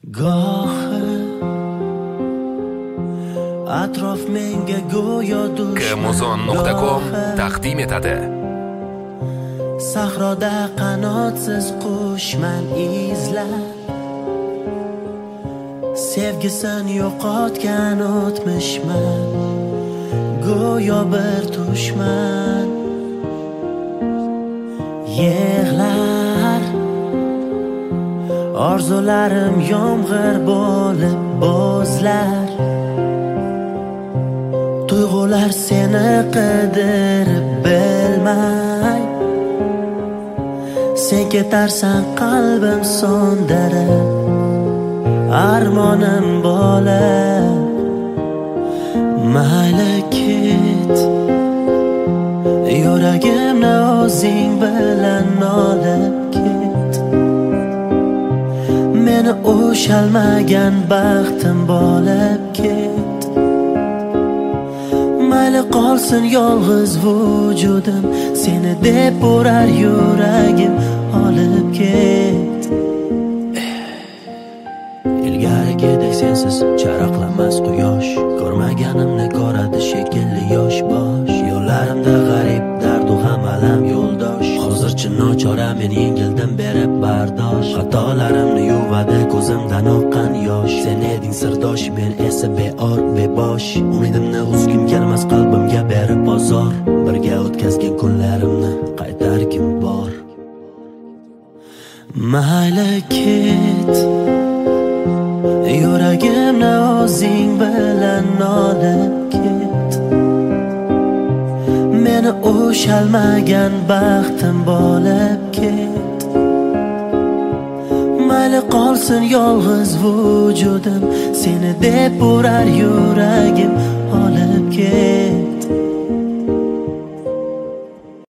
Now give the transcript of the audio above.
Gohi atrof menga go'yo dushman. Kmuzon.com taqdim etadi. Sahroda qanotsiz qushman izlab, sevgisin yo'qotgan o'tmishman, go'yo bir tushman. Yig'lar orzularim yomg'ir bo'lib bo'zlar, tuyg'ular seni qidirib bilmay, sen ketarsan qalbim so'ndirib, armonim bo'lib. Mayli ket, yuragimni o'zing bilan olib ket. Meni ushalmagan baxtim bo'lib ket. Mayli qolsin yolg'iz vujudim, seni deb urar yuragim, olib ket. Ilgarigidek sensiz charaqlamas quyosh, ko'rmaganimni ko'radi shekilli yosh bosh. Yo'llarimda g'arib dardu ham alam yo'ldosh, hozircha nochora men yengildim berib bardosh. Xatolarimni yuvadi ko'zimdan oqqan yosh, sen eding sirdosh, men esa beor bebosh. Umidimni uzgim kelmas qalbimga berib ozor, birga o'tkazgan kunlarimni qaytargim bor. Mayli ket, yuragimni o'zing bilan olib ket. Meni ushalmagan baxtim bo'lib ket. Mayli qolsin yolg'iz vujudim, seni deb urar